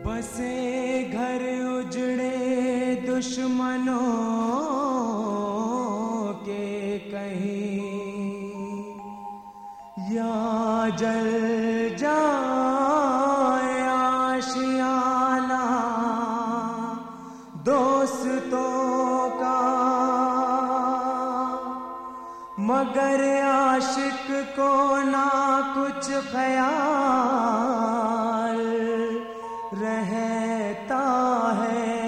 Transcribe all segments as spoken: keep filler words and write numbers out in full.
बसे घर उजड़े दुश्मनों के कहीं, या जल जाए आशियाना दोस्तों का, मगर आशिक को ना कुछ ख्याल रहता है।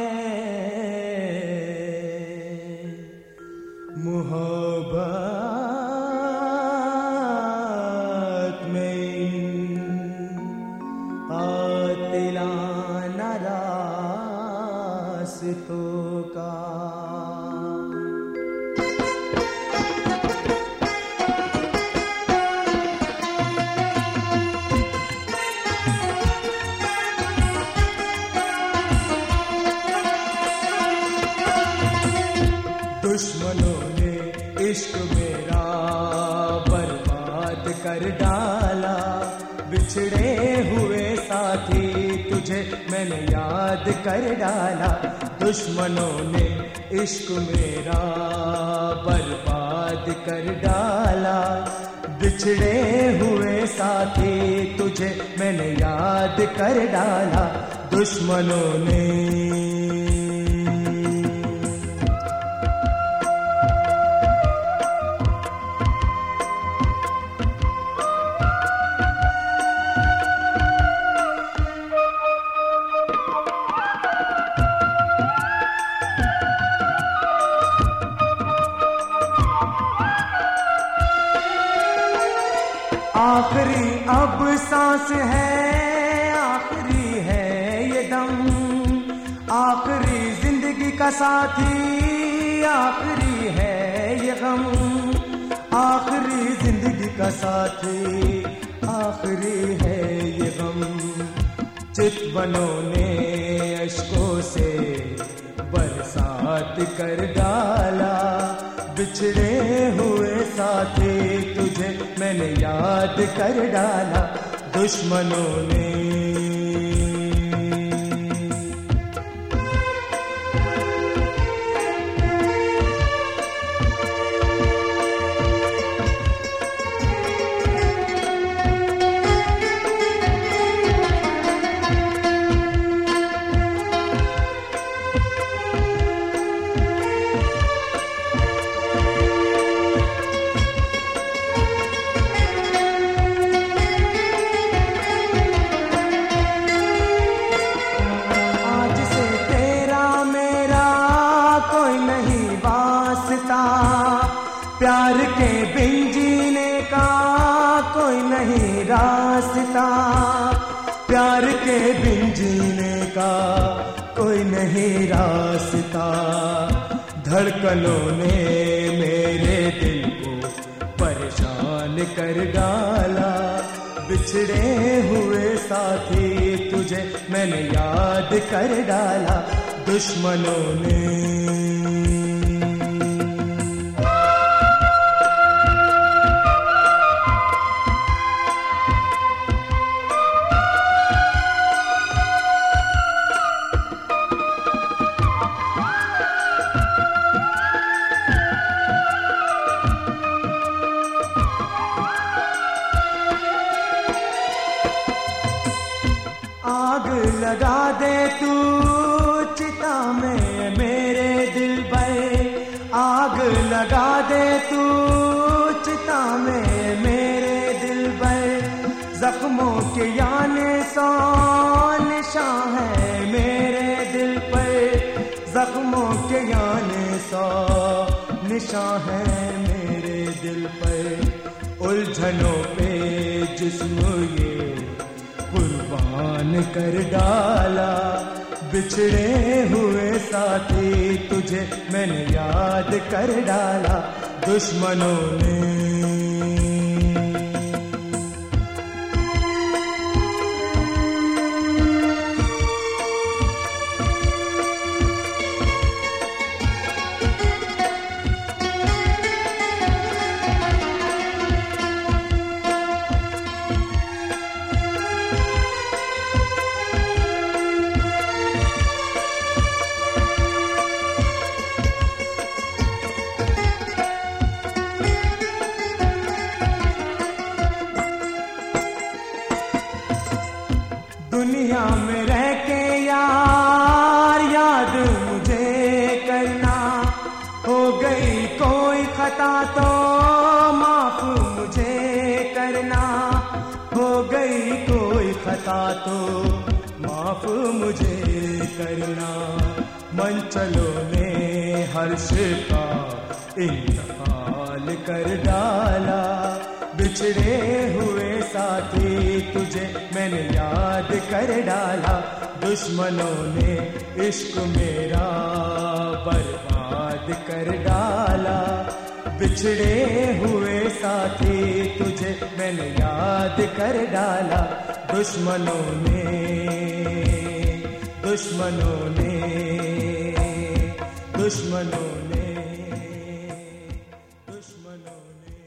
मोहब्बत में आतिलाना रास्तों का। दुश्मनों ने इश्क मेरा बर्बाद कर डाला, बिछड़े हुए साथी तुझे मैंने याद कर डाला। दुश्मनों ने इश्क मेरा बर्बाद कर डाला, बिछड़े हुए साथी तुझे मैंने याद कर डाला। दुश्मनों ने आखिरी अब सांस है, आखिरी है ये दम, आखिरी जिंदगी का साथी, आखिरी है ये गम, आखिरी जिंदगी का साथी, आखिरी है ये गम। चितवनों ने अश्कों से बरसात कर डाला, बिछड़े हुए साथी तुझे मैंने याद कर डाला। दुश्मनों ने प्यार के बिन जीने का कोई नहीं रास्ता, प्यार के बिन जीने का कोई नहीं रास्ता। धड़कनों ने मेरे दिल को परेशान कर डाला, बिछड़े हुए साथी तुझे मैंने याद कर डाला। दुश्मनों ने आग लगा दे तू चिता में मेरे दिल पर, आग लगा दे तू चिता में मेरे दिल पर। जख्मों के याने सौ निशान है मेरे दिल पर, जख्मों के याने सौ निशान है मेरे दिल पर। उलझनों पे जिस्म ये कुर्बान कर डाला, बिछड़े हुए साथी तुझे मैंने याद कर डाला। दुश्मनों ने दुनिया में रह के यार याद मुझे करना, हो गई कोई खता तो माफ मुझे करना, हो गई कोई खता तो माफ मुझे करना। मनचलों ने हर्ष का इंतकाल कर डाला, बिछड़े हुए साथी तुझे मैंने याद कर डाला। दुश्मनों ने इश्क मेरा बर्बाद कर डाला, बिछड़े हुए साथी तुझे मैंने याद कर डाला। दुश्मनों ने दुश्मनों ने दुश्मनों ने दुश्मनों ने